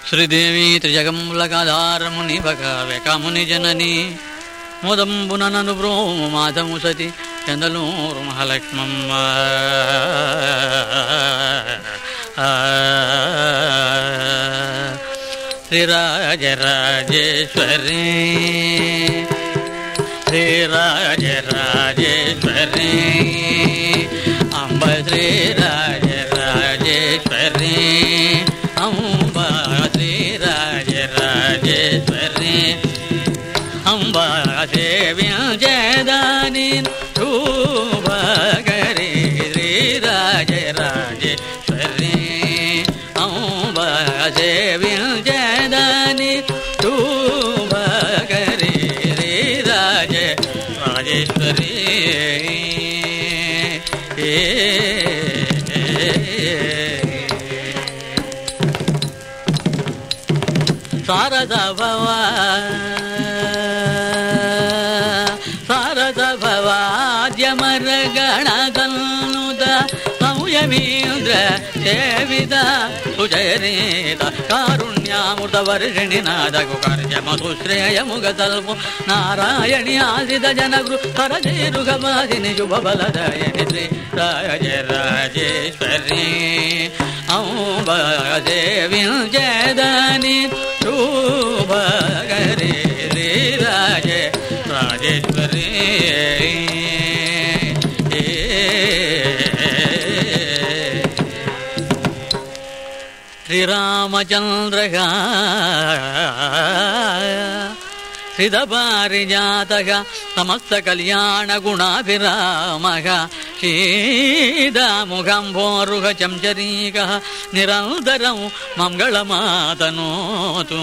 శ్రీదేవి త్రిజగములకాధారముని భగవెకముని జనని మోదంబునను బ్రోము మాధము సతి చందలూరు మహాలక్ష్మమ్మ. శ్రీరాజరాజేశ్వరి శ్రీరాజరాజేశ్వరి అంబ శ్రీరాజరాజేశ్వరి అంబ శ్రీరాజరాజేశ్వరి అంబ సేవ్యజదాని శుభకరి శ్రీరాజరాజేశ్వరి అంబ సేవ్యజదాని శుభకరి శ్రీరాజరాజేశ్వరి. శారద భవాద్యమరగణదన్నుద సంయమీంద్ర సేవిత సుచరిత కారుణ్యామృత వర్షిణి నాదకు కార్యమధుశ్రేయముగతల్పు నారాయణి ఆదిత జనగృ హరజేరుగమాదిని శుభబలదయని శ్రీ రాజరాజేశ్వరి అంబ సేవించదని శుభకరి శ్రీరాజరాజేశ్వరి. శ్రీరామచంద్రః శ్రీదపారిజాతః సమస్త కళ్యాణ గుణాభిరామః శ్రీదాముఖంభోరుహ చంచరీకః నిరంతరం మంగళమాతనోతు.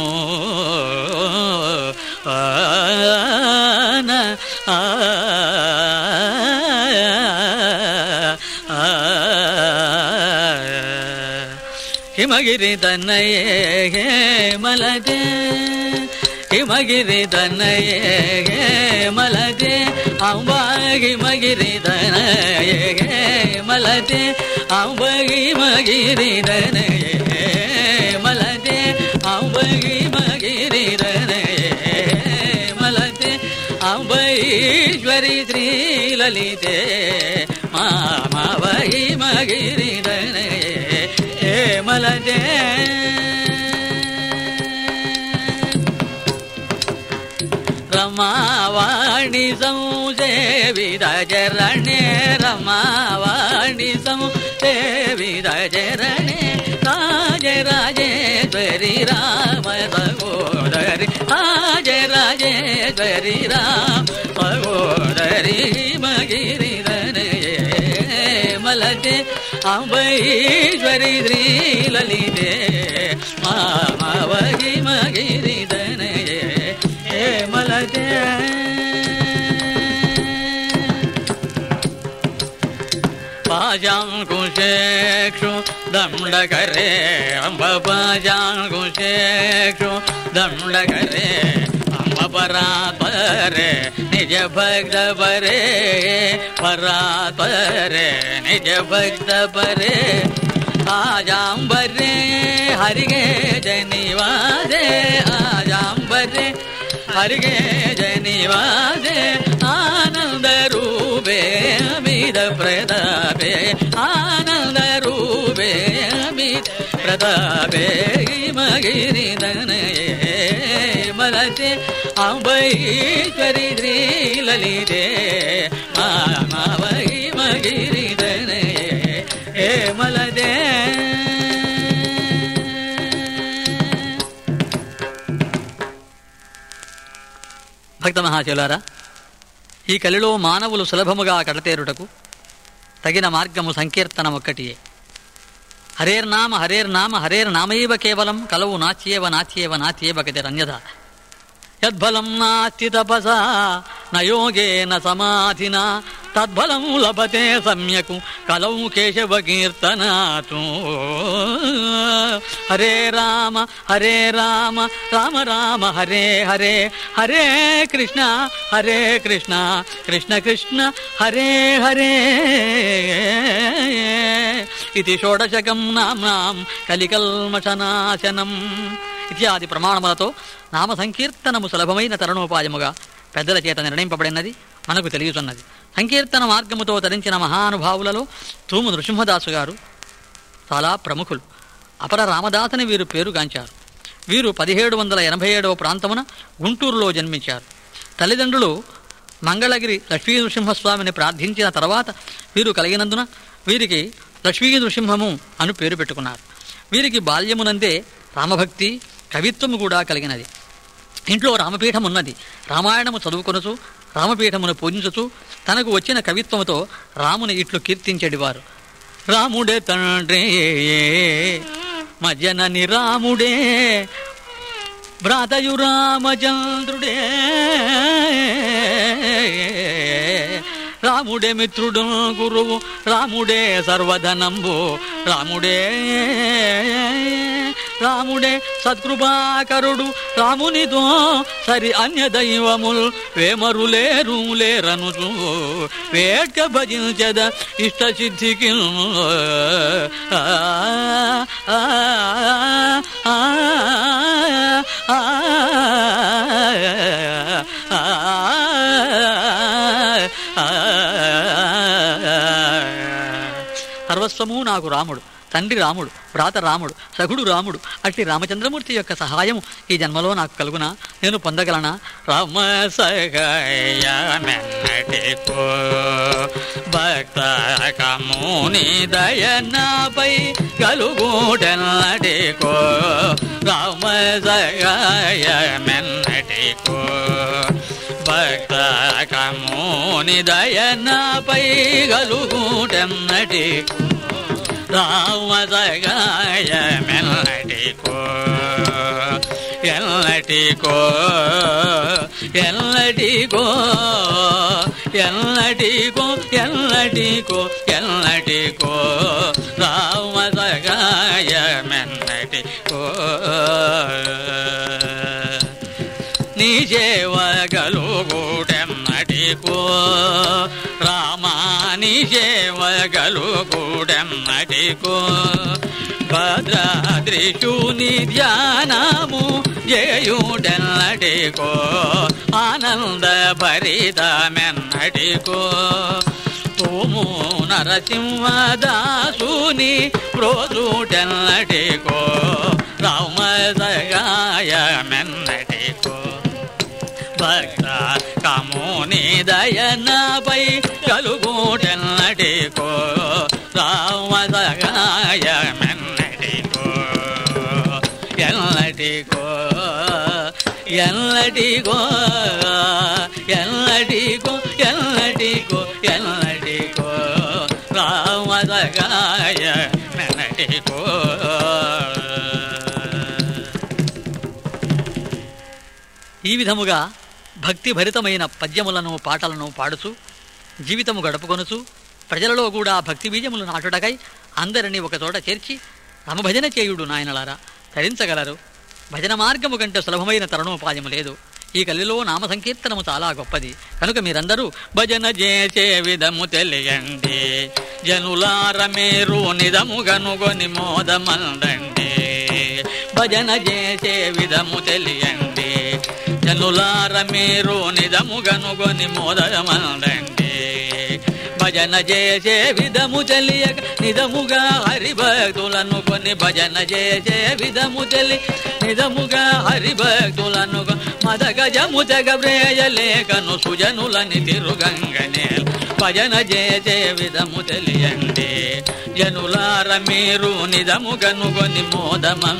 హిమగిరి తన్నయే హేమలతే హిమగిరి తన్నయే హేమలతే అంబ హిమగిరి తనయే హేమలతే అంబ హిమగిరి తనయే హేమలతే అంబ హిమగిరి తనయే హేమలతే అంబ ఈశ్వరి శ్రీలలితే మామ హిమగిరి తనయే హేమలతే. రమావాణి సంసేవిత చరణే రమావాణి సంసేవిత చరణే రాజరాజేశ్వరి రామ సహోదరి రాజరాజేశ్వరి రామ సహోదరి హిమగిరి తనయే హేమలతే అంబ ఈశ్వరి శ్రీలలితే మామ హిమగిరి తనయే హేమలతే. పాజాంకుశేక్షు దండకరే అంబ పాజాంకుశేక్షు దండకరే అంబ పరాత్పరే నిజ భక్త పరే పరాత్పరే నిజ భక్త పరే ఆజాంబరే హరిగే జనివాసే ఆజాంబరే హరిగే జనివాసే ఆనంద రూపే అమిత ప్రతాపే ఆనంద రూపే అమిత ప్రతాపే హిమగిరి తనయే హేమలతే అంబ ఈశ్వరి శ్రీలలితే మామ హిమగిరి తనయే హేమలతే. భక్త మహాశయులారా, ఈ కలిలో మానవులు సులభముగా కడతేరుటకు తగిన మార్గము సంకీర్తనమొక్కటియే. హరేర్నామ హరేర్నామ హరేర్నామైవ కేవలం కలవు నాచ్యేవ నాచ్యేవ నాచ్యేవ గతిరన్యథా యద్బలం నాస్తి తపసా నయోగేన సమాధినా తద్బలం లభతే సమ్యకు కలౌ కేశవ కీర్తనాతు. హరే రామ రామ రామ హరే హరే హరే కృష్ణ కృష్ణ కృష్ణ హరే హరే. ఇది షోడశకం నామ్నాం కలికల్మషనాశనం ఇత్యాది ప్రమాణములతో నామ సంకీర్తనము సులభమైన తరుణోపాయముగా పెద్దల చేత నిర్ణయింపబడినది మనకు తెలియచున్నది. సంకీర్తన మార్గముతో తరించిన మహానుభావులలో తూము నృసింహదాసు గారు చాలా ప్రముఖులు. అపర రామదాసుని వీరు పేరుగాంచారు. వీరు 1787వ ప్రాంతమున గుంటూరులో జన్మించారు. తల్లిదండ్రులు మంగళగిరి లక్ష్మీ నృసింహస్వామిని ప్రార్థించిన తర్వాత వీరు కలిగినందున వీరికి లక్ష్మీ నృసింహము అని పేరు పెట్టుకున్నారు. వీరికి బాల్యమునందే రామభక్తి కవిత్వము కూడా కలిగినది. ఇంట్లో రామపీఠం ఉన్నది. రామాయణము చదువుకొనుచు రామపీఠమును పూజించుచు తనకు వచ్చిన కవిత్వముతో రాముని ఇట్లు కీర్తించేటివారు. రాముడే తండ్రి మజనని రాముడే భ్రాతయు రామచంద్రుడే రాముడే మిత్రుడు గురువు రాముడే సర్వధనంబు రాముడే రాముడే సత్కృపాకరుడు రామునితో సరి అన్య దైవముల్ వేమరులేరు లేరనుచు వేట్క భజించద ఇష్ట సిద్ధికి సర్వస్వము నాకు రాముడు, తండ్రి రాముడు, భ్రాత రాముడు, సఖుడు రాముడు. అట్టి రామచంద్రమూర్తి యొక్క సహాయం ఈ జన్మలో నాకు కలుగునా, నేను పొందగలనా? రామ సహాయమెన్నటికో భక్త కముని దయనాపై కలుగుటెన్నటికో రామ సహాయమెన్నటికో భక్త కముని దయనాపై కలుగుటెన్నటి రామ సహాయమెన్నటికో ఎన్నటికో ఎన్నటికో ఎన్నటికో ఎన్నటికో ఎన్నటికో రామ సహాయమెన్నటికో నీ సేవ గలుగుటెన్నటికో రామా నీ సేవ గలుగుటెన్నటికో భద్రాద్రిశూని ధ్యానము చేయుటెన్నటికో ఆనంద భరితమెన్నటికో తోము నరసింహదాసుని ప్రోజుటెన్నటికో రామ సహాయమెన్నటికో భక్త కముని దయనాపై కలుగుటెన్నటికో రామ సహాయమెన్నటికో ఎన్నటికో ఎన్నటికో ఎన్నటికో ఎన్నటికో ఎన్నటికో రామ సహాయమెన్నటికో. ఈ విధముగా భక్తి భరితమైన పద్యములను పాటలను పాడుచు జీవితము గడుపుకొనుచు ప్రజలలో కూడా భక్తి బీజములు నాటుటకై అందరినీ ఒకచోట చేర్చి రామభజన చేయుడు నాయనలారా ధరించగలరు. భజన మార్గము కంటే సులభమైన తరుణోపాయము లేదు. ఈ కలిలో నామ సంకీర్తనము చాలా గొప్పది కనుక మీరందరూ భజన చేసే విధము తెలియండి, జనులార మీరు నిధము గనుగొని మోదమందండి. భజన చేసే విధము తెలియండి, జనులార మీరు నిధము గనుగొని మోదమందండి. భజన చేసే విధము తెలియక నిధముగా హరిభక్తులను కొని భజన చేసే విధము తెలి నిధముగా హరిభక్తులను మదగజము తెగబ్రేయలేకను సుజనులని తిరుగంగనే. భజన చేసే విధము తెలియండి, జనులార మీరు నిధము గనుగొని మోదమం.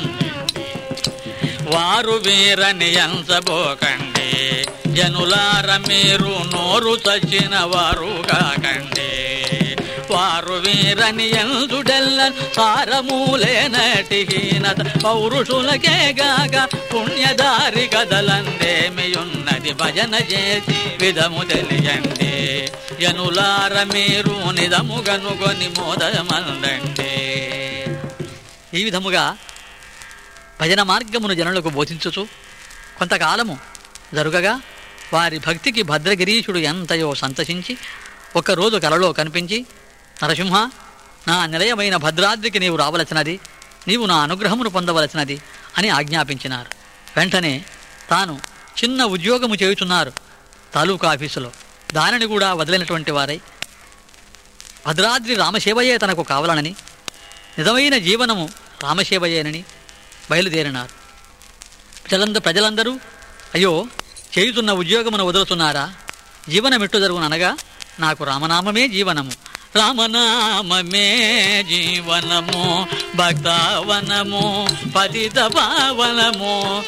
వారు వీరని ఎంచబోకండి, జనులార మీరు నోరు చచ్చిన వారు కాకండి. వారు వీరని ఎంచుడెల్ల సారమూలేనటి హీనత పౌరుషులకే గాక పుణ్యదారి కదలందేమియున్నది. భజన చేసి విధము తెలియండి, జనులార మీరు నిధము గనుగొని మోదమందండి. ఈ విధముగా భజన మార్గమును జనులకు బోధించుచు కొంతకాలము జరుగగా వారి భక్తికి భద్రగిరీశుడు ఎంతయో సంతసించి ఒక్కరోజు కలలో కనిపించి, నరసింహ, నా నిలయమైన భద్రాద్రికి నీవు రావలసినది, నీవు నా అనుగ్రహమును పొందవలసినది అని ఆజ్ఞాపించినారు. వెంటనే తాను చిన్న ఉద్యోగము చేయుచున్నారు తాలూకా ఆఫీసులో. దానిని కూడా వదిలినటువంటి వారై భద్రాద్రి రామసేవయే తనకు కావాలనని, నిజమైన జీవనము రామసేవయేనని బయలుదేరినారు. ప్రజలందరూ అయ్యో చేయుతున్న ఉద్యోగమును వదులుతున్నారా, జీవనమెట్టు జరుగుననగా నాకు రామనామమే జీవనము, రామనామమే జీవనము, భక్తవనము పతిత పావనము,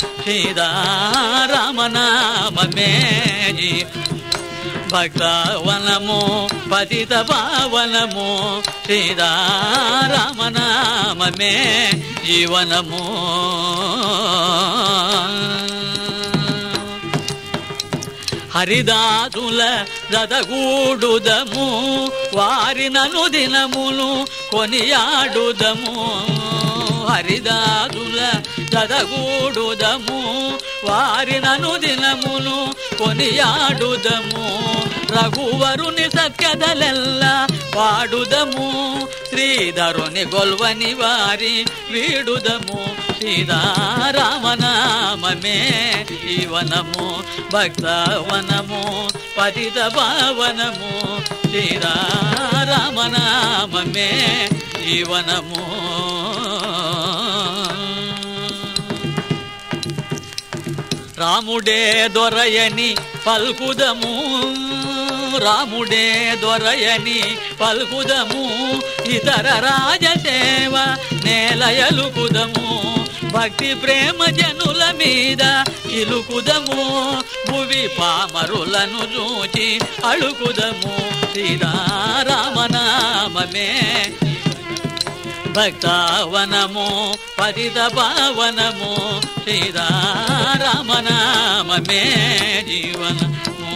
సీతారామనామమే భక్తవనము పతిత పావనము, సీతారామనామమే జీవనము. హరిదాసుల జతగూడుదము, వారినను దినములు కొనియాడుదము. హరిదాసుల జతగూడుదము, వారినను దినములు కొనియాడుదము. రఘువరుని సత్కథలెల్ల పాడుదము, శ్రీధరుని గొల్వని వారి వీడుదము. సీతారామనామమే జీవనము, భక్తవనము పతిత పావనము, శ్రీరామనామమే జీవనము. రాముడే దొరయని పల్కుదము, రాముడే దొరయని పల్కుదము, ఇతర రాజసేవ నేలయలుకుదము. భక్తి ప్రేమ జనుల మీద ఇలుకుదము, భువి పామరులను చూచి అడుకుదము. సీతారామనామమే భక్తవనము పతిత పావనము, సీతారామనామమే జీవనము.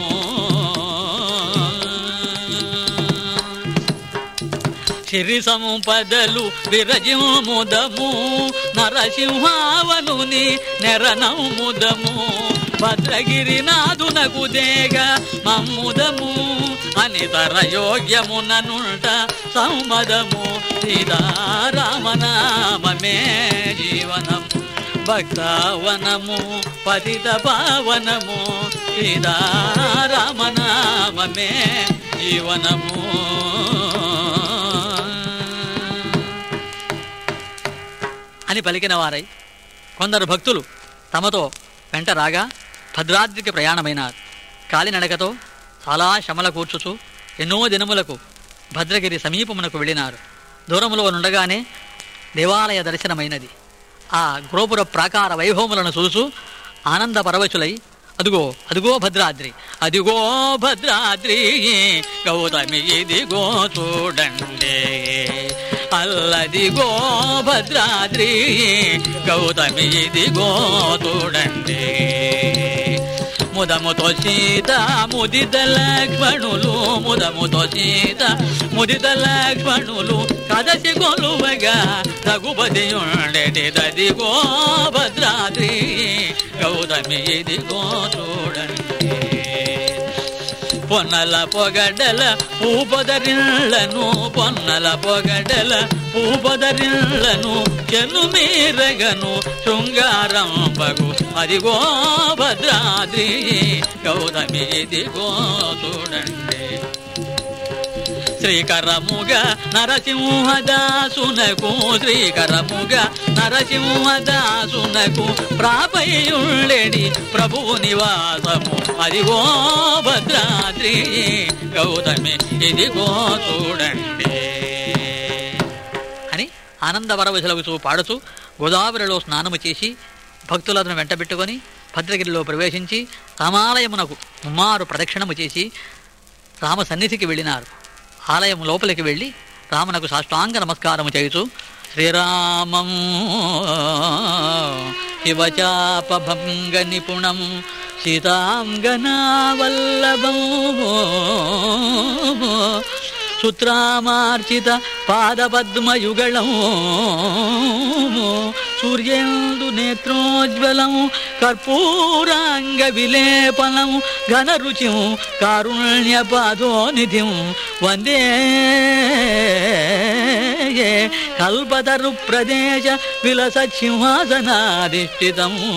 సిరి సంపదలు విరజిముదము, నరసింహావనుని నెరనముదము. భద్రగిరినాథునకు దేగ మమ్ముదము, అనితర యోగ్యముననుంట సౌమదము. సీతారామనామమే జీవనం, భక్తవనము పతిత పావనము, సీతారామనామమే జీవనము. అని పలికిన వారై కొందరు భక్తులు తమతో వెంట రాగా భద్రాద్రికి ప్రయాణమైనారు. కాలినడకతో చాలా శ్రమల కూర్చుచు ఎన్నో దినములకు భద్రగిరి సమీపమునకు వెళ్ళినారు. దూరములో నుండగానే దేవాలయ దర్శనమైనది. ఆ గోపుర ప్రాకార వైభవములను చూసు ఆనంద పరవశులై అదుగో అదుగో భద్రాద్రి, అదిగో భద్రాద్రి, గౌతమి ఇదిగో చూడండి, అల్లదిగో భద్రాద్రి, గౌతమి ఇదిగో చూడండి. ముదముతో సీత ముదిత లక్ష్మణులు, ముదముతో సీత ముదిత లక్ష్మణులు కదసి కొలువగా రఘుపతియుండెటి దదిగో భద్రాద్రి, గౌతమి ఇదిగో చూడండి. పొన్నల పొగడల పూపదరిళ్లను, పొన్నల పొగడల పూపదరిళ్లను చెను మీరగను శృంగారంబగు, అదిగో భద్రాద్రి, గౌతమి ఇదిగో చూడండి. శ్రీకరముగా నరసింహదాసునకు, శ్రీకరముగా నరసింహదాసునకు ప్రాపయుళ్ళెడి ప్రభువు నివాసము, అదిగో భద్రాద్రి, గౌతమి ఇదిగో చూడండి అని ఆనందవరవశులగుచూ పాడుచూ గోదావరిలో స్నానము చేసి భక్తులను వెంటబెట్టుకొని భద్రగిరిలో ప్రవేశించి రామాలయమునకు ముమ్మారు ప్రదక్షిణము చేసి రామ సన్నిధికి వెళ్ళినారు. ఆలయం లోపలికి వెళ్ళి రామునకు సాష్టాంగ నమస్కారము చేయుచు శ్రీరామం శివచాపభంగ నిపుణం సీతాంగనావల్లభం సూత్రామార్చిత పాదపద్మయుగళం సూర్యేందు నేత్రోజ్వలం కర్పూరాంగ విలేపనం ఘనరుచిం కారుణ్యపాదోనిధిం వందే హృదయే కల్పతరు ప్రదేశ విలస సింహాసనాధిష్ఠితము.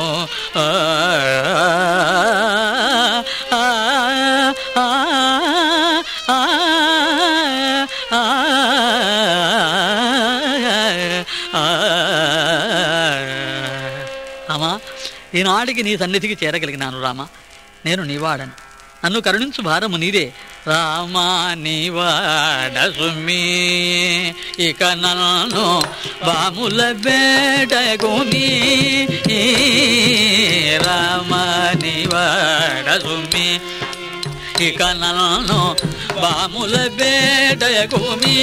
రామా, ఈనాటికి నీ సన్నిధికి చేరగలిగినాను. రామా, నేను నీవాడను, నన్ను కరుణించు భారము నీదే. రామా నీవాడ సుమ్మి, ఇక నన్ను బాముల బేటగుమి. రామా నీవాడ సుమ్మి, ఇక నన్ను బాముల బేటగుమి.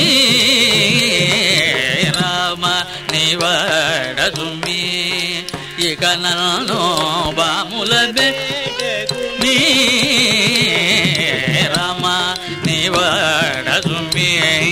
రామ నీవాడ సుమ్మి, ఇక నన్ను బాముల బేటగుమి. రామ నీవాడ సుమ్మి.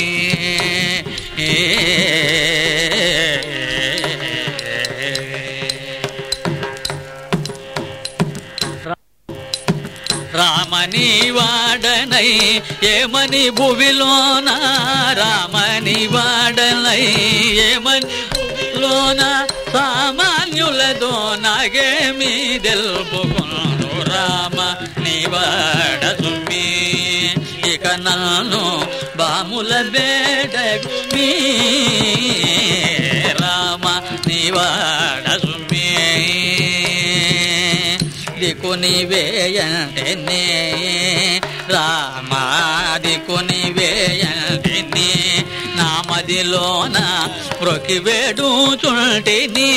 రామని వాడనై ఏమని భువిలోన, రామని వాడనై ఏమని భువిలోన, సామాన్యులతో నాగేమి తెలుపుకొను. రామ నీవాడ సుమ్మి, ఇక నన్ను బాముల బేటగుమి. రామ నీవాడ సుమ్మి, దిక్కుని వేయంటేనే. రామా దిక్కుని వేయంటేనే, నామదిలోన మ్రొకి వేడుచుంటిని.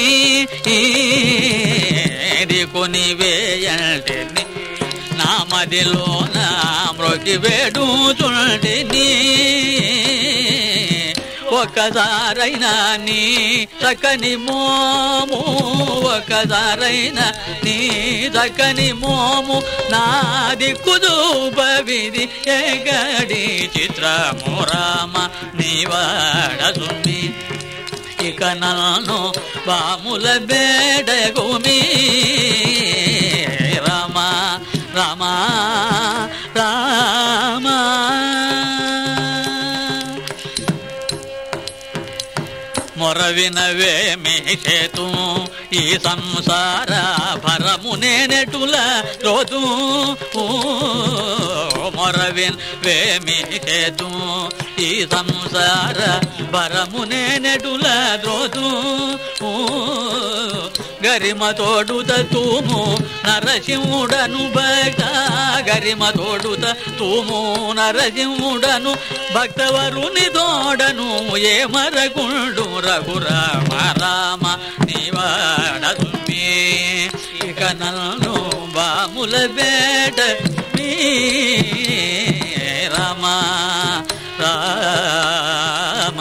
దిక్కుని వేయంటేనే, నామదిలోన మ్రొకి వేడుచుంటిని. ఒక్కసారైనా నీ చక్కని మోము, ఒక్కసారైనా నీ చక్కని మోము, నా దిక్కుదూపవిది ఎగడి చిత్రము. రామ నీవాడ సుమ్మి, ఇక నన్ను బాముల బేటగుమి. రామ రామ రామ. మొరవినవేమి చేతు ఈ సంసార భరము నేనెటుల రోజు. మొరవినవేమి చేతు ఈ సంసార భరము నేనెటుల రోజు. గరిమ తోడుత తూము నరసింహుడను భక్త, గరిమ తోడుత తూము నరసింహుడను భక్తవరుని తోడను ఏ మరకుండు. రఘురామ రామ నీవాడ సుమ్మి, ఇక నన్ను బాముల బేటగుమి. రామ రామ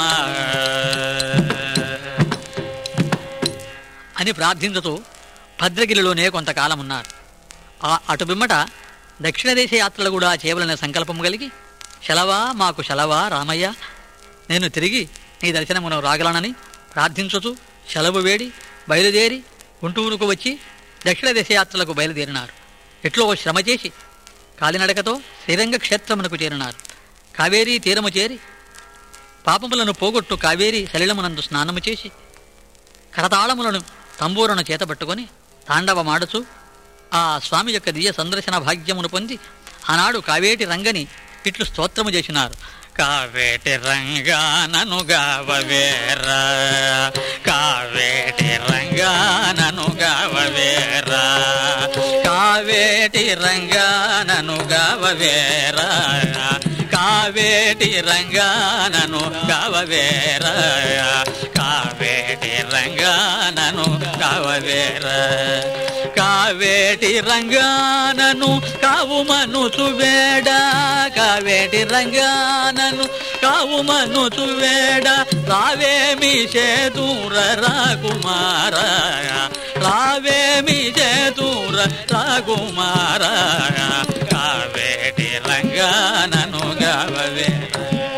అని ప్రార్థించుతూ భద్రగిరిలోనే కొంతకాలం ఉన్నారు. అటు బిమ్మట దక్షిణ దేశ యాత్రలు కూడా చేయవలనే సంకల్పం కలిగి, శలవా మాకు శలవా రామయ్య, నేను తిరిగి నీ దర్శనమును రాగలనని ప్రార్థించుతూ సెలవు వేడి బయలుదేరి గుంటూరుకు వచ్చి దక్షిణ దేశ యాత్రలకు బయలుదేరినారు. ఎట్లో శ్రమ చేసి కాలినడకతో శ్రీరంగ క్షేత్రమునకు చేరినారు. కావేరీ తీరము చేరి పాపములను పోగొట్టు కావేరీ సలిలమునందు స్నానము చేసి కరతాళములను తంబూరను చేతబట్టుకొని తాండవమాడుచు ఆ స్వామి యొక్క దివ్య సందర్శన భాగ్యమును పొంది ఆనాడు కావేటి రంగని ఇట్లు స్తోత్రము చేసినారు. కావేటి రంగానను గావవేరా, కావేటి రంగానను గావవేరా, కావేటి రంగానను గావవేరా, కావేటి రంగానను గావవేరా, కావేటి రంగానను గావవేరా, కావేటి రంగానను కావుమనుచు వేడ, కావేటి రంగానను కావుమనుచు వేడ, రావేమి చేతూర రాకుమార, రావేమి చేతూర రాకుమార, కావేటి రంగానను గావవేరా.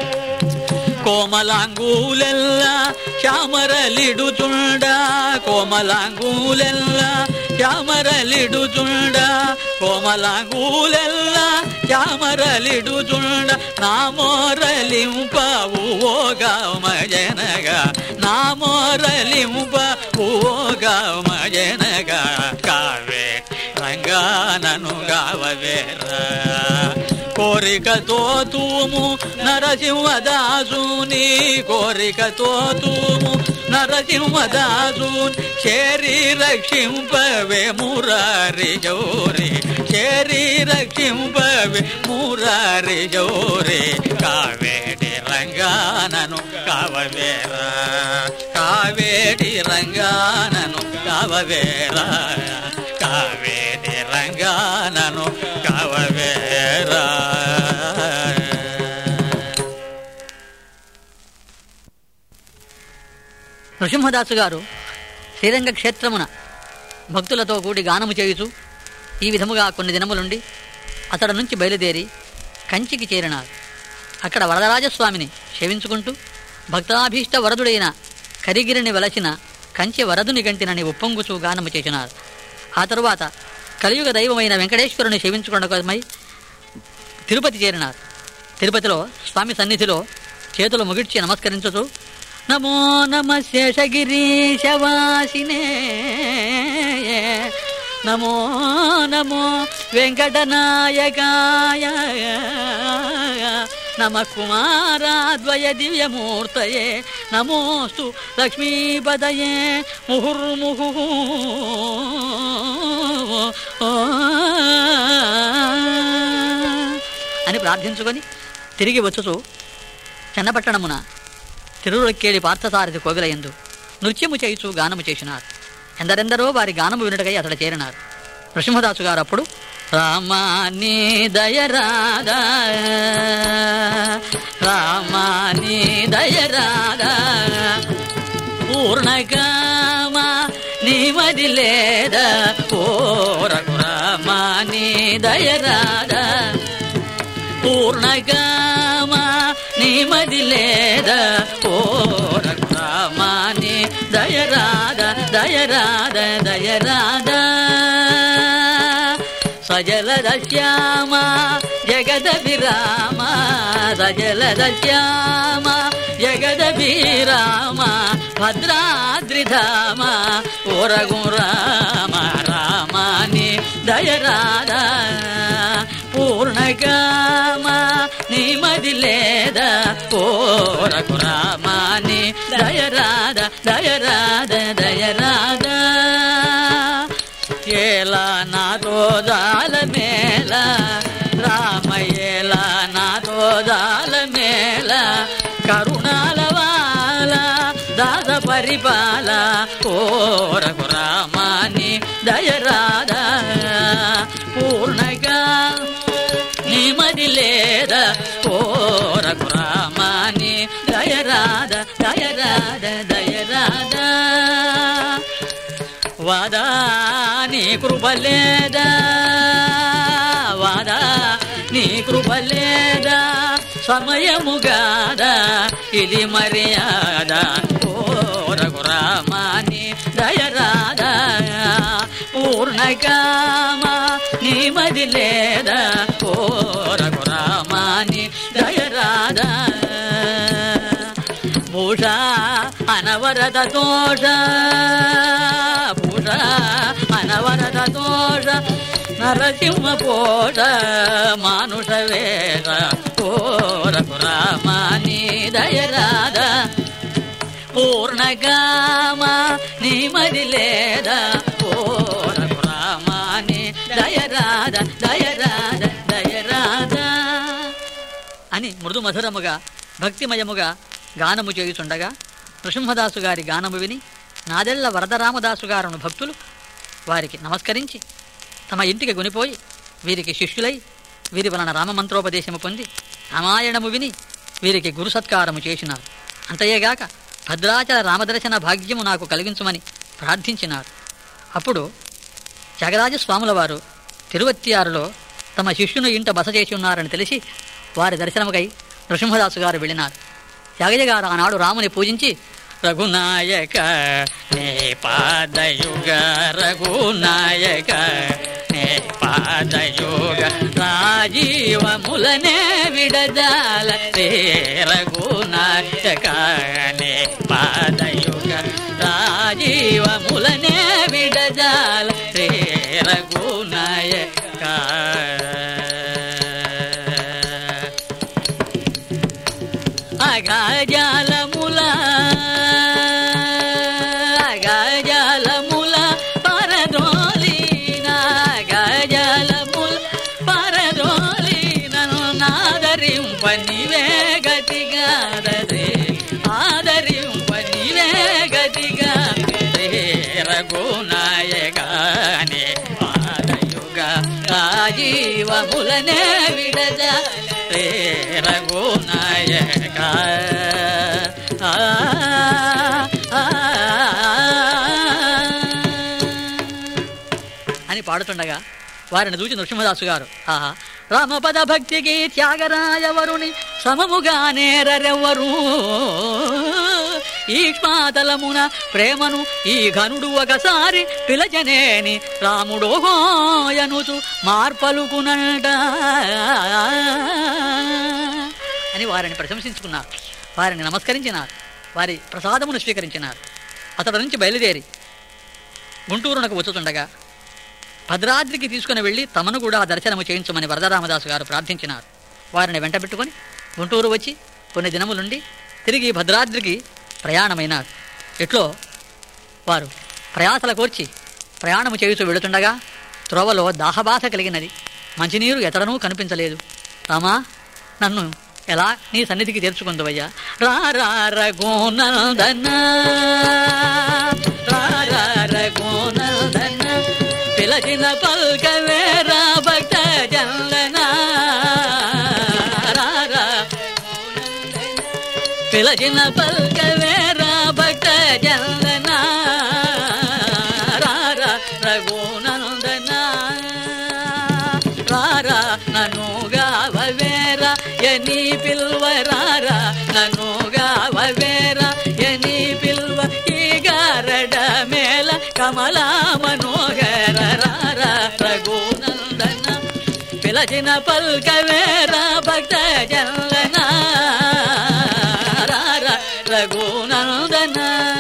కోమలాంగూలెల్ల శ్యామరలిడుచుండ, కోమలాంగూలెల్ల శ్యామరలిడుచుండ, కోమలాంగూలెల్ల చామరలిడుచుండ నామోరలింప ఊగమజనగా నామోరలింప ఊగమజనగా కావే రంగానను గావవేరా కోరికతో తూము నరసింహదాసుని కోరికతో తూము నరసింహదాసుని చేరి రక్షింపవే మురారి జోరి చేరి రక్షింపవే మురారి జోరి కావేటి రంగానను కావవేరా కావేటి రంగానను కావవేరా కావేటి రంగానను కావవేరా. నృసింహదాసు గారు శ్రీరంగ క్షేత్రమున భక్తులతో కూడి గానము చేయుచు ఈ విధముగా కొన్ని దినములుండి అతడి నుంచి బయలుదేరి కంచికి చేరినారు. అక్కడ వరదరాజస్వామిని సేవించుకుంటూ భక్తాభీష్ట వరదుడైన కరిగిరిని వలసిన కంచి వరదుని గంటినని ఉప్పొంగుచూ గానము చేసినారు. ఆ తరువాత కలియుగ దైవమైన వెంకటేశ్వరుని సేవించుకున్నకమై తిరుపతి చేరినారు. తిరుపతిలో స్వామి సన్నిధిలో చేతులు ముగిడ్చి నమస్కరించుచు నమో నమ శేషగిరీశవాసినే నమో నమో వెంకటనాయకాయ నమ కుమారాద్వయ దివ్యమూర్తయే నమోస్తు లక్ష్మీపదయే ముహుర్ముహు అని ప్రార్థించుకొని తిరిగి వచ్చుచు చెన్నపట్టణమున తిరురొక్కేడి పార్థసారథి కోవిలయందు నృత్యము చేయుచు గానము చేసినారు. ఎందరెందరో వారి గానము వినుటకై అతడు చేరినారు. నృసింహదాసు గారు అప్పుడు రామాని దయరాదా రామాని దయరాదా పూర్ణకామ నీమది లేదా ఓరకు రామాని దయరాదా పూర్ణకామ నీమది లేదా ఓరకు రామాని దయరాదా దయరాదా దయరాదా సజలద శ్యామ జగదభిరామ సజలద శ్యామ జగదభిరామ భద్రాద్రిధామ ఓరగు రామ రామాని దయరాదా పూర్ణకామ నీమది లేదా ఓరగు రామాని దయరాదా దయరాదా దయరాదా ఏలా నాతో దాల మేళ రామయ్యేలా నాతో దాల మేళ కరుణాల వాల దాస పరిపాల ఓరకు రామాని దయరాదా పూర్ణగా నీమది లేదా ఓరకు రామాని దయరాదా దయరాదా దయరాదా వాదా నీ కృపలేదా వాదా నీ కృపలేదా సమయముగాదా ఇది మర్యాద ఓరకు రామాని దయరాదా పూర్ణకామ నీమది లేదా ఓరకు రామాని దయరాదా భూష అనవరత దోష భూష అనవరత దోష నరసింహ పోష మానుష వేష ఓరకు రామాని దయరాదా పూర్ణకామ నీమది లేదా ఓరకు రామాని దయరాదా దయరాదా దయరాదా అని మృదు మధురముగా భక్తిమయముగా గానము చేయుచుండగా నృసింహదాసు గారి గానము విని నాదెళ్ల వరదరామదాసు గారును భక్తులు వారికి నమస్కరించి తమ ఇంటికి కొనిపోయి వీరికి శిష్యులై వీరి వలన రామమంత్రోపదేశము పొంది రామాయణము విని వీరికి గురు సత్కారము చేసినారు. అంతయేగాక భద్రాచల రామదర్శన భాగ్యము నాకు కలిగించమని ప్రార్థించినారు. అప్పుడు త్యాగరాజస్వాముల వారు తిరువత్తియారులో తమ శిష్యుని ఇంట బస చేసి ఉన్నారని తెలిసి వారి దర్శనముకై నృసింహదాసు గారు వెళ్ళినారు. త్యాగయ్య గారు ఆనాడు రాముని పూజించి రఘునాయక నే పాదయుగ రఘునాయక నే పాదయోగ రాజీవములనే విడజాల రఘునాయకానే పాదయోగ రాజీవములనే విడజాల రఘునాయక అగాజాలముల పరదోలిన గజాలముల పరదోలిన ఆదరింపనివే గతిగారే ఆదరింపనివే గతిగారే రఘునాయకానే పాదయుగ రాజీవములనే విడజాలే రఘునాయక అని పాడుతుండగా వారిని చూచి నృసింహదాసు గారు ఆహా రామపద భక్తికి త్యాగరాయవరుని సమముగా నేరెవ్వరు ఈష్మాతలమున ప్రేమను ఈ ఘనుడు ఒకసారి పిలచనేని రాముడోహోయనుచు మార్పలుకునంట అని వారిని ప్రశంసించుకున్నారు, వారిని నమస్కరించినారు, వారి ప్రసాదమును స్వీకరించినారు. అతడి నుంచి బయలుదేరి గుంటూరునకు వచ్చుతుండగా భద్రాద్రికి తీసుకుని వెళ్ళి తమను కూడా దర్శనము చేయించమని వరదరామదాసు గారు ప్రార్థించినారు. వారిని వెంట పెట్టుకొని గుంటూరు వచ్చి కొన్ని దినములుండి తిరిగి భద్రాద్రికి ప్రయాణమైనారు. ఇట్లో వారు ప్రయాసల కోర్చి ప్రయాణము చేయుచూ వెళుతుండగా త్రోవలో దాహబాధ కలిగినది. మంచినీరు ఎతడనూ కనిపించలేదు. రామా, నన్ను ఎలా నీ సన్నిధికి చేర్చుకుందువయ్యా? రఘునందన రఘునందన పిలచిన పల్కవేరా భక్త జందన పిలచిన పల్కవేరా భక్త జందన రఘునందన రారా నన్నుగావేరా ఎనీ పిల్వరారా నన్నుగావేరా ఎనీ పిల్వ ఈ గారడ మేల కమలా మనోహర రారా రఘునందన పిలచిన పల్కవేరా భక్త జందన రారా రఘునందన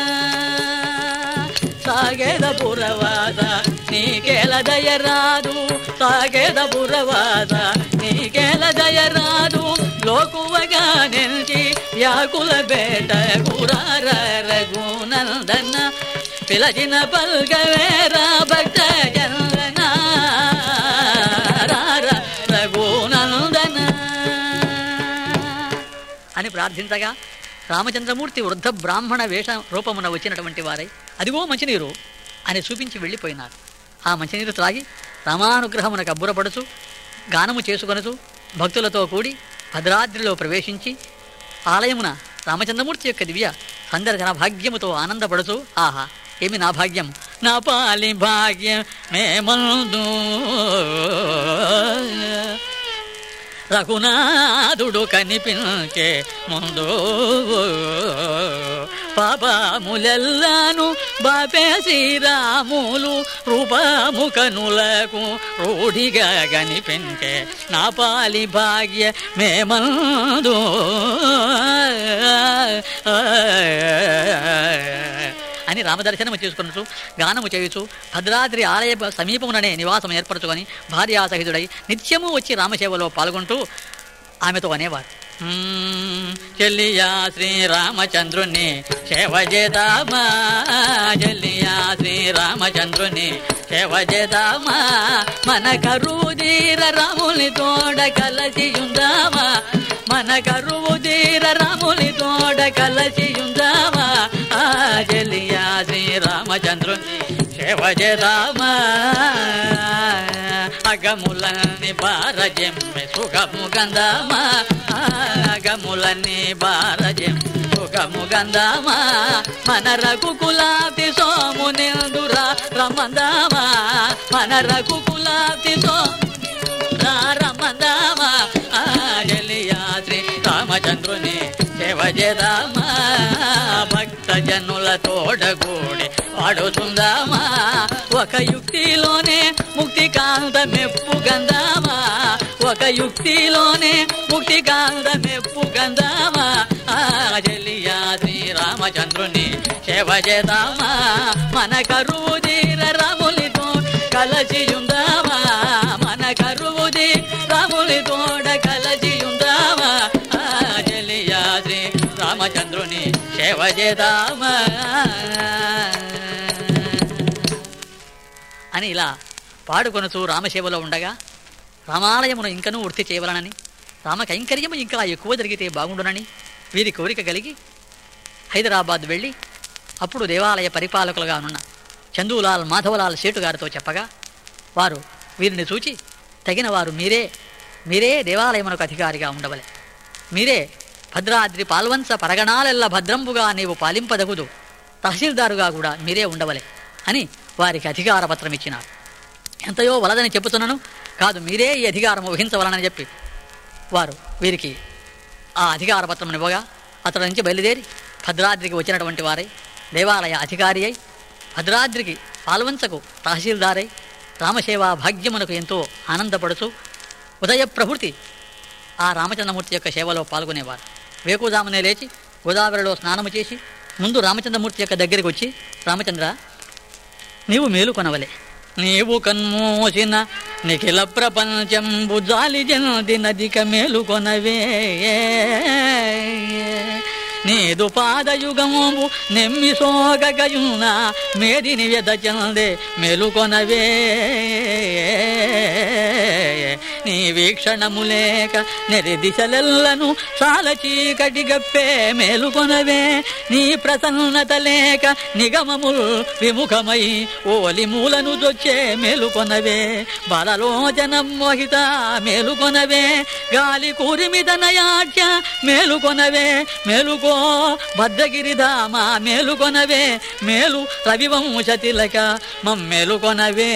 సాగేద పురవాద నీకేల దయరాదు సాగేద పురవాద నీకేల దయరాదు లోకువగా నిలిచి వ్యాకుల బేట గురార రఘునందన పిలచిన పల్కవేరా భక్త జందన రఘునందన అని ప్రార్థించగా రామచంద్రమూర్తి వృద్ధ బ్రాహ్మణ వేష రూపమున వచ్చినటువంటి వారై అదిగో మంచినీరు అని చూపించి వెళ్ళిపోయినారు. ఆ మంచినీరు త్రాగి రామానుగ్రహమునకు అబ్బురపడుచు గానము చేసుకొనుచు భక్తులతో కూడి భద్రాద్రిలో ప్రవేశించి ఆలయమున రామచంద్రమూర్తి యొక్క దివ్య సందర్శన భాగ్యముతో ఆనందపడుచు ఆహా ఏమి నా భాగ్యం, నా పాలి భాగ్యం మేమందు రఘునాథుడు కనిపించే ముందు పాపములెల్లాను బాపే శ్రీరాములు రూపము కనులకు రూఢిగా కనిపించే నా పాలి భాగ్య మేమందు అని రామదర్శనము చేసుకొనుచు గానము చేయుచు భద్రాద్రి ఆలయ సమీపముననే నివాసం ఏర్పరచుకొని భార్యాసహితుడై నిత్యము వచ్చి రామసేవలో పాల్గొంటూ ఆమెతో అనేవారు, చెల్లియా శ్రీరామచంద్రుని సేవ చేద్దామా, చెల్లియా శ్రీరామచంద్రుని సేవ చేద్దామా, మన కరువు తీర రాముని తోడ కలసియుందామా, మన కరువు తీర రాముని తోడ కలసియుందామా, చెల్లియా శ్రీరామచంద్రుని సేవ చేద్దామా, అగములని బారజెమ్మె సుఖము గంధమా, అగములని బారజెమ్మె సుఖము గంధమా, మన రఘుకులాతి సోము నిందురా రమందామా, మన రఘుకులాతి సోము రమందామా, చెల్లియా శ్రీ రామచంద్రుని సేవ చేద్దామా, భక్త జనుల తోడగూడి పాడుతుందామా, ఒక యుక్తిలోనే ముక్తికాంత మెప్పు గంధామా, ఒక యుక్తిలోనే ముక్తికాంత మెప్పు గంధామా, చెలియా శ్రీరామచంద్రుని సేవ చేద్దామా, మన కరువు తీర రామునితో కలసియుందామా, మన కరువు తీర రామునితోడ కలసియుందామా, చెలియా శ్రీరామచంద్రుని సేవ చేద్దామా అని ఇలా పాడుకొనుచూ రామసేవలో ఉండగా రామాలయమును ఇంకనూ వృత్తి చేయవలనని, రామకైంకర్యము ఇంకా ఎక్కువ జరిగితే బాగుండునని వీరి కోరిక కలిగి హైదరాబాద్ వెళ్ళి అప్పుడు దేవాలయ పరిపాలకులుగా ఉన్న చందూలాల్ మాధవలాల్ సేటు గారితో చెప్పగా వారు వీరిని చూచి తగిన వారు మీరే దేవాలయమునకు అధికారిగా ఉండవలే, మీరే భద్రాద్రి పాల్వంచ పరగణాలెల్ల భద్రంబుగా నీవు పాలింపదగుదు, తహసీల్దారుగా కూడా మీరే ఉండవలే అని వారికి అధికార పత్రం ఇచ్చినారు. ఎంతయో వలదని చెప్పుతున్నాను, కాదు మీరే ఈ అధికారం వహించవలనని చెప్పి వారు వీరికి ఆ అధికార పత్రం ఇవ్వగా అతడి నుంచి బయలుదేరి భద్రాద్రికి వచ్చినటువంటి వారై దేవాలయ అధికారి అయి భద్రాద్రికి పాల్వంచకు తహసీల్దారై రామసేవా భాగ్యమునకు ఎంతో ఆనందపడుతూ ఉదయ ప్రవృత్తి ఆ రామచంద్రమూర్తి యొక్క సేవలో పాల్గొనేవారు. వేకుజామునే లేచి గోదావరిలో స్నానము చేసి ముందు రామచంద్రమూర్తి యొక్క దగ్గరికి వచ్చి, రామచంద్ర నీవు మేలు కొనవలే, నీవు కన్మోసిన నిఖిల ప్రపంచంబు జాలి జనది నదిక మేలు కొనవే, నీదు పాదయుగము నెమ్మి సోగగయున మేదిని వెదచందే మేలుకొనవే, నీ వీక్షణము లేక నెరి దిశలెల్లను సాల చీకటి గప్పే మేలుకొనవే, నీ ప్రసన్నత లేక నిగమముల్ విముఖమై ఓలి మూలను దొచ్చే మేలుకొనవే, బలలోచనం మోహిత మేలుకొనవే, గాలి కూరిమిద నయాట్య మేలుకొనవే, మేలుకో భద్రగిరిధామ మేలుకొనవే, మేలు రవివంశ తిలక మమ్మేలుకొనవే,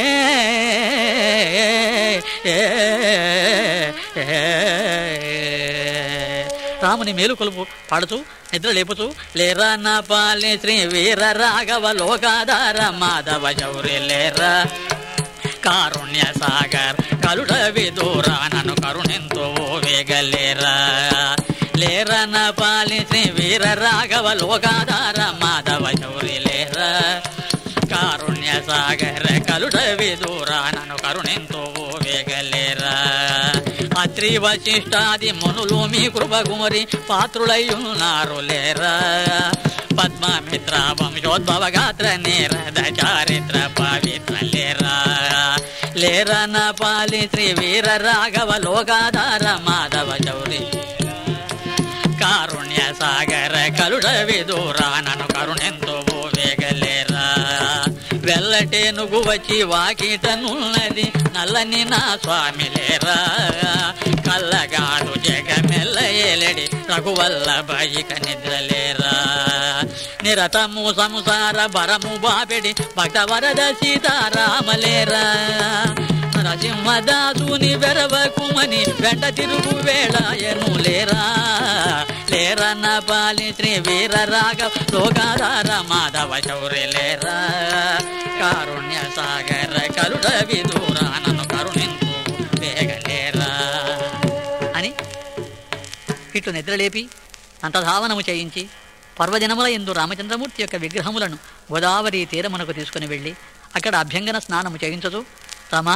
రాముని మేలుకొలుపు పాడుతూ నిద్ర లేపుతూ లేరా నా పాలి శ్రీ వీర రాఘవ లోకాధార మాధవ శౌరి లేరా కారుణ్య సాగర్ కరుణ విదూరా నన్ను కరుణెంతో వేగలేరా, లేరా నా పాలి శ్రీ వీర రాఘవ లోకాధార మాధవ శౌరి లేరా కారుణ్య సాగర కలుడ విదూరా నన్ను కరుణెంతో వేగలేరా, అత్రి వశిష్టాది మునులు మీ కృపగుమరి పాత్రులయ్యున్నారు లేరా, పద్మమిత్ర వంశోద్భవ గాత్ర నేరద చారిత్ర పవిత్ర లేరా, లేరా నా పాలి శ్రీ వీర రాఘవ లోకాధార మాధవ శౌరి కారుణ్య సాగర కలుడ విదూరా నన్ను కరుణెంతో వేగలేరా, వెల్లటేనుగు వచ్చి వాకిటనున్నది నల్లని నా స్వామి లేరా, కల్లగాడు జగమెల్ల ఏలడి రఘువల్లభయిక నిద్రలేరా, నిరతము సంసార బరము బాపెడి భక్తవరద సీతారామలేరా, నరసింహదాసుని వెరవకుమని వెంట తిరుగు వేళాయను లేరా, లేరా నా పాలి శ్రీ వీర రాఘవ లోకాధార మాధవ శౌరి లేరా, కారుణ్య సాగర కరుణ విదూరా నన్ను కరుణింతు వేగలేరా అని ఇట్లు నిద్రలేపి అంతధావనము చేయించి పర్వదినముల యందు రామచంద్రమూర్తి యొక్క విగ్రహములను గోదావరి తీరమునకు తీసుకుని వెళ్ళి అక్కడ అభ్యంగన స్నానము చేయించదు, రామ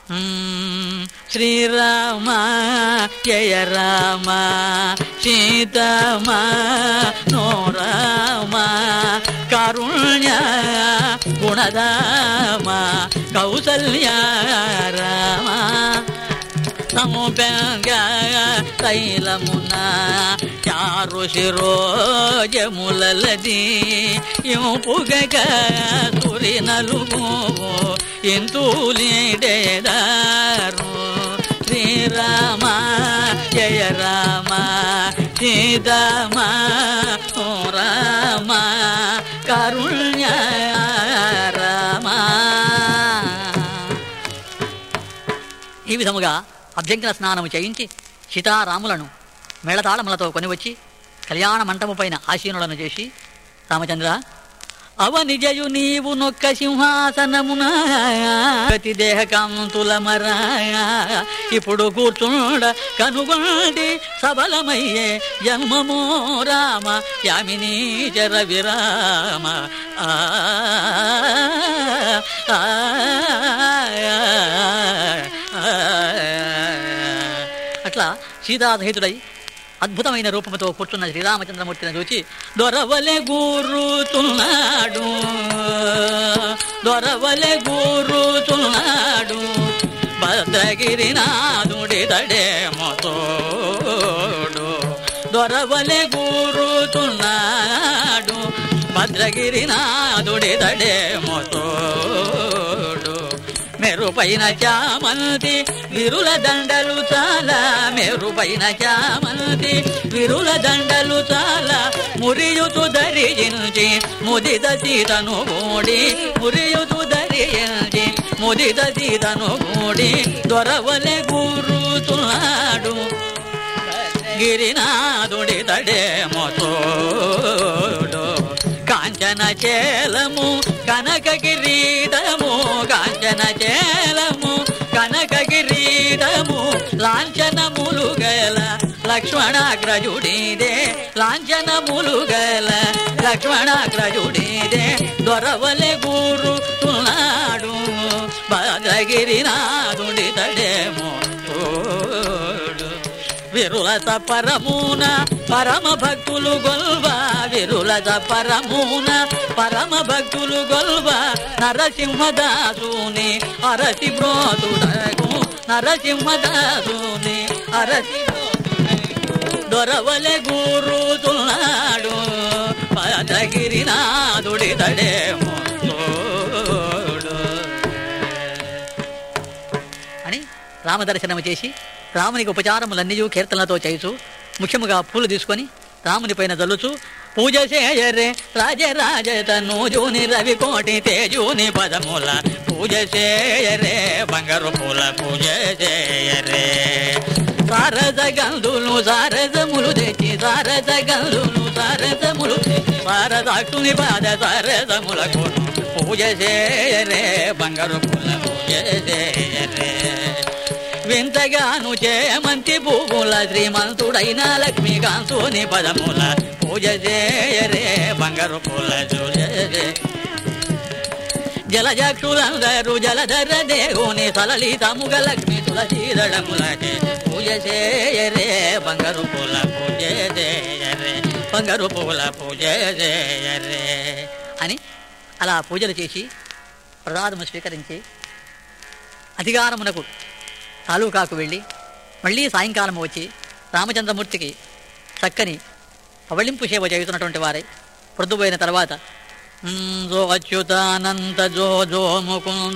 శ్రీరామ జయ రామ సీతమ నో రామ కారుణ్య గుణదామ కౌసల్య రామ సముపంగా తైలమున చారు శిరోజములది ఇంపుగక సురి నలుగు ఇంతూలిడేదారు, శ్రీరామ జయ రామ సీతమ ఓ రామ కారుణ్య రామ. ఈ విధముగా అభ్యంగన స్నానము చేయించి సీతారాములను మేళతాళములతో కొనివచ్చి కళ్యాణ మంటపు పైన ఆసీనులను చేసి, రామచంద్ర అవని జయు నీవు నొక్క సింహాసనమున ప్రతి దేహ కాంతుల మరా ఇప్పుడు కూర్చుండ కనుగొండి సబలమయ్యే జన్మమో రామ యామినీ చర విరామ. అట్లా సీతాసహితుడై అద్భుతమైన రూపంతో కూర్చున్న శ్రీరామచంద్రమూర్తిని చూచి దొరవలె గూరుతున్నాడు, దొరవలె గూరుతున్నాడు భద్రగిరినాథుడితడే మొతోడు. దొరవలె గూరుతున్నాడు భద్రగిరినాథుడితడే మొతోడు. మెరుపైన చామంతి విరుల దండలు చాలా, మెరుపైన చామంతి విరుల దండలు చాలా మురియుతు ధరించి ముదిత సీతను గూడి, మురియుతు ధరించి ముదిత సీతను గూడి దొరవలె గూరుతున్నాడు గిరినాథుడితడే మొతోడు. కాంచన చేలము కనక కిరీటము, కాంచన చేలము కనక కిరీటము లాంఛనములు గల లక్ష్మణాగ్రజుడిదే, లాంఛనములు గల లక్ష్మణాగ్రజుడిదే దొరవలె గూరుతున్నాడు భద్రగిరినాథుడితడేమో. విరుల సపరమున పరమ భక్తులు గొల్వా, విరుల సపరమున పరమ భక్తులు గొల్వా నరసింహదాసుని అరసి బ్రోతుడగు, నరసింహదాసుని అరసి దొరవలె గూరుతున్నాడు భద్రగిరినాథుడితడేమో అని రామదర్శనము చేసి రామునికి ఉపచారములన్నీ కీర్తనలతో చేయుచు ముఖ్యముగా పూలు తీసుకొని రాముని పైన జల్లుచు పూజ చేయరే రాజరాజ తనూజుని రవికోటి తేజుని పదముల పూజ చేయరే బంగారు పూల పూజ చేయరే. సారస గంధులు సారసములు తెచ్చి, సారస గంధులు సారసములు తెచ్చి సారదాక్షుని పాద సారసములకు పూజ చేయరే బంగారు పూల పూజ చేయరే. వింతగాను చేమంతి పువ్వుల శ్రీమంతుడైన లక్ష్మీకాంతుని పదముల పూజ చేయరే బంగారు పూల చూజరే. జలజక్షులందరూ జలధర దేవుని సలలితముగ లక్ష్మి తులసీదళములకే పూజ చేయరే బంగారు పూల పూజ చేయరే, బంగారు పూల పూజ చేయరే అని అలా పూజలు చేసి ప్రసాదము స్వీకరించి అధికారమునకు తాలూకాకు వెళ్ళి మళ్ళీ సాయంకాలం వచ్చి రామచంద్రమూర్తికి చక్కని పవళింపు సేవ చేస్తున్నటువంటి వారై ప్రొద్దుపోయిన తర్వాత జో అచ్యుతానంద జో జో ముకుంద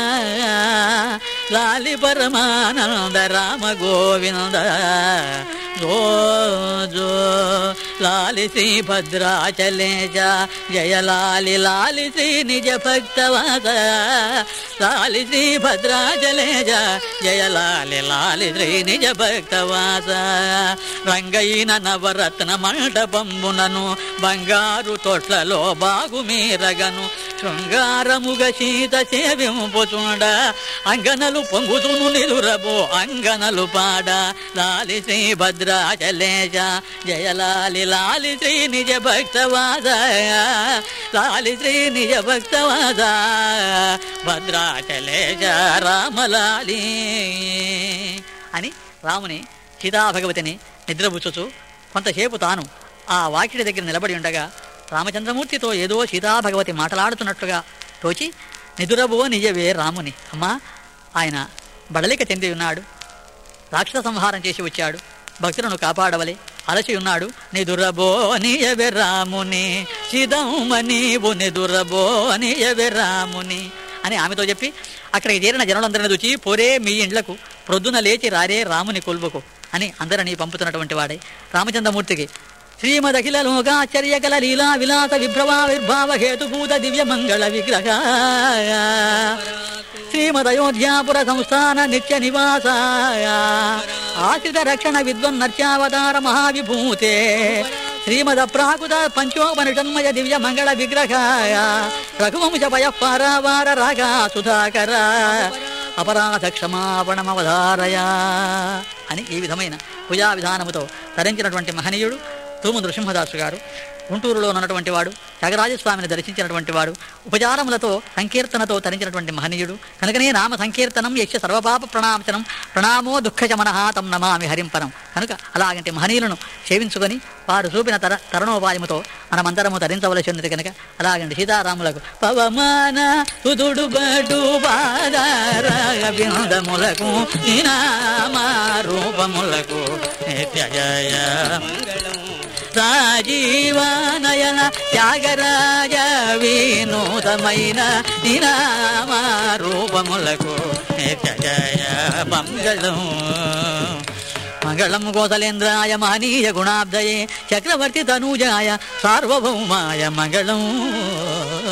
లాలి పరమానంద రామ గోవింద జో జో లాలి శ్రీ భద్రాచలేజ జయ లాలి లాలి శ్రీ నిజ భక్తవాద లాలి శ్రీ భద్రాచలేజ జయ లాలి లాలి శ్రీ నిజ భక్తవాద. రంగైన నవరత్న మండపంబునను బంగారు తొట్లలో బాగు మీరగను శృంగారముగ సీత సేవింపుచుండ అంగనలు పొంగుతును నిదురబో అంగనలు పాడ లాలి శ్రీ భద్రాచలేజ జయ లాలి లాలి శ్రీ నిజ భక్తవాద లాలి శ్రీ నిజ భక్తవాద భద్రాచలేజ రామలాలి అని రాముని సీతాభగవతిని నిద్రపుచ్చుచు కొంతసేపు తాను ఆ వాకిడి దగ్గర నిలబడి ఉండగా రామచంద్రమూర్తితో ఏదో సీతాభగవతి మాట్లాడుతున్నట్లుగా తోచి నిదురబో నిజవే రాముని. అమ్మా, ఆయన బడలిక చెంది ఉన్నాడు, రాక్షస సంహారం చేసి వచ్చాడు, భక్తులను కాపాడవలే అలసి ఉన్నాడు. నిదురబో నిజవే రాముని చిదమ్మ నీవు నిదురబో నిజవే రాముని అని ఆమెతో చెప్పి అక్కడికి చేరిన జనులందరినీ చూచి పోరే మీ ఇండ్లకు ప్రొద్దున లేచి రారే రాముని కొల్వకు అని అందరినీ పంపుతున్నటువంటి వాడై రామచంద్రమూర్తికి శ్రీమదఖిల లోకాశ్చర్యకల లీలా విలాస విభ్రవావిర్భావ హేతుభూత దివ్య మంగళ విగ్రహ శ్రీమదయోధ్యాపుర సంస్థాన నిత్య నివాసాయ ఆశ్రిత రక్షణ విద్వన్నర్చావతార మహావిభూతే శ్రీమదప్రాకృత పంచోపనిషన్మయ దివ్య మంగళ విగ్రహాయ రఘువంశ భయ పరవార రాగా సుధాకర అపరాధ క్షమాపణమవధారయ అని ఈ విధమైన పూజా విధానముతో తరించినటువంటి మహనీయుడు తూము నృసింహదాసు గారు. గుంటూరులో ఉన్నటువంటి వాడు, త్యాగరాజస్వామిని దర్శించినటువంటి వాడు, ఉపచారములతో సంకీర్తనతో తరించినటువంటి మహనీయుడు. కనుకనే నామ సంకీర్తనం యక్ష సర్వపాప ప్రణామచనం ప్రణామో దుఃఖశమనః తం నమామి హరింపరం. కనుక అలాగంటి మహనీయులను సేవించుకొని వారు చూపిన తరుణోపాయముతో మనమందరము తరించవలసి ఉన్నది. కనుక అలాగంటి సీతారాములకు పవమాన తుదుడు బడు బాదరవిందములకు రూపములకు నిత్యజయ రాజీవానయన త్యాగరాజ వినూతమైన నినామ రూపములకు నిత్యజయ మంగళం. మంగళం కోసలేంద్రాయ మహనీయ గుణాబ్దయే చక్రవర్తి తనూజాయ సార్వభౌమాయ మంగళం.